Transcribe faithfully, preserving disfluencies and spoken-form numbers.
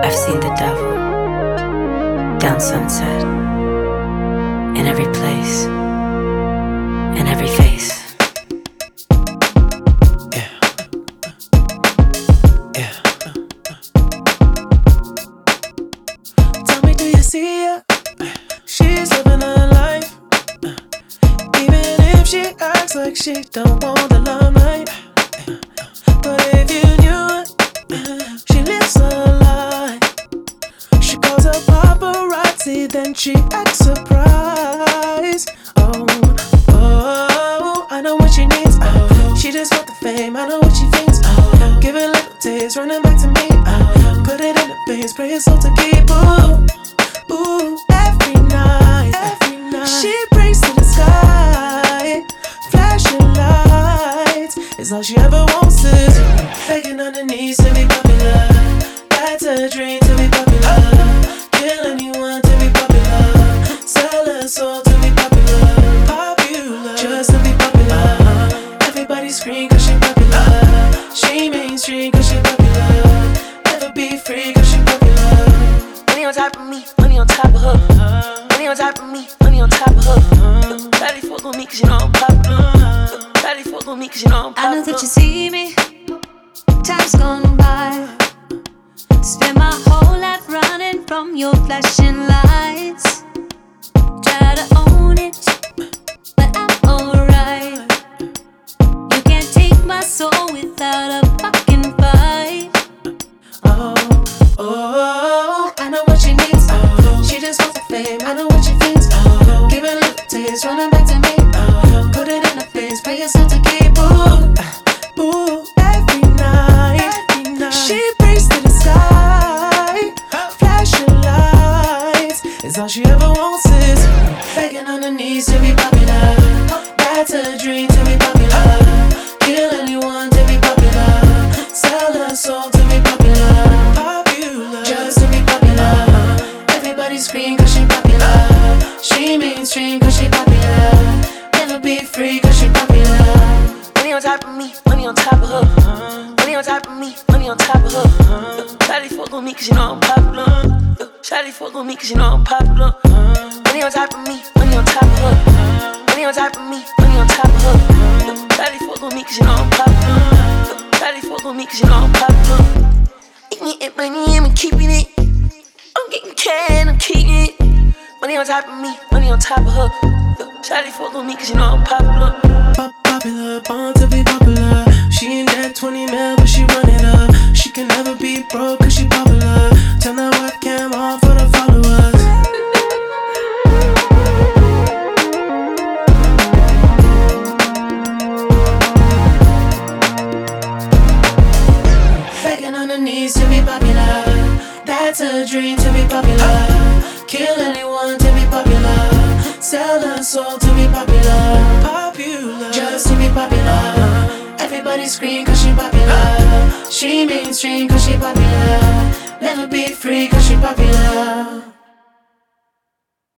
I've seen the devil down Sunset, in every place, in every face. Yeah. Yeah. Tell me, do you see her? She's living her life, even if she acts like she don't want the limelight. But if you knew it, she lives her life. She calls her paparazzi, then she acts surprised. Oh, oh, I know what she needs. Oh, she just want the fame, I know what she thinks. Oh, give it little taste, running back to me. Oh, put it in the face, pray your soul to keep. Ooh, ooh, every night, every night. She prays to the sky, flashing lights is all she ever wants is begging on her knees to be popular. That's a dream, to be popular. Kill anyone to be popular. Sell her soul to be popular. Popular, just to be popular. Everybody scream cause she popular. She mainstream cause she popular. Never be free cause she popular. Money on top of me, money on top of her. Money on top of me, money on top of her. Daddy fuck with me cause you know I'm popular. Daddy fuck with me cause you know I'm popular. I know that you see me, time's gone by. Spend my whole life running from your flashing lights. Try to own it, but I'm alright. You can't take my soul without a fucking fight. Oh, oh, I know what she needs. Oh, she just wants the fame, I know what she thinks. Oh, give it a little taste, running back to me. Oh, put it in her face, pay yourself to keep. Ooh, ooh, every night, every night. She prays to the sky, flashing lights is all she ever wants is begging on her knees to be popular. That's a dream, to be popular. Kill anyone to be popular. Sell her soul to be popular. Popular, just to be popular. Everybody scream cause she popular. She mainstream cause she popular. Never be free cause she popular. Money on top of me, money on top of her. Money on top of me, money on top of her. Shawty fuck with me cause you know I'm popular. Shawty fuck with me cause you know I'm popular. Money on top of me, money on top of her. Money on top of me, money on top of her. Shawty fuck with me cause you know I'm popular. Shawty fuck with me cause you know I'm popular. Eating it, money, I'm keeping it. I'm getting can, I'm keeping it. Money on top of me, money on top of her. Shawty fuck with me cause you know I'm popular. Pop popular, born to be popular. She ain't that twenty mil, but she run it up. She can never be broke cause she popular. Turn that webcam on for the followers. Begging on her knees to be popular. That's a dream, to be popular. Kill anyone to be popular. Sell her soul to be popular. Popular, just to be popular. Everybody scream cause she popular. She mainstream cause she popular. Never be free cause she popular.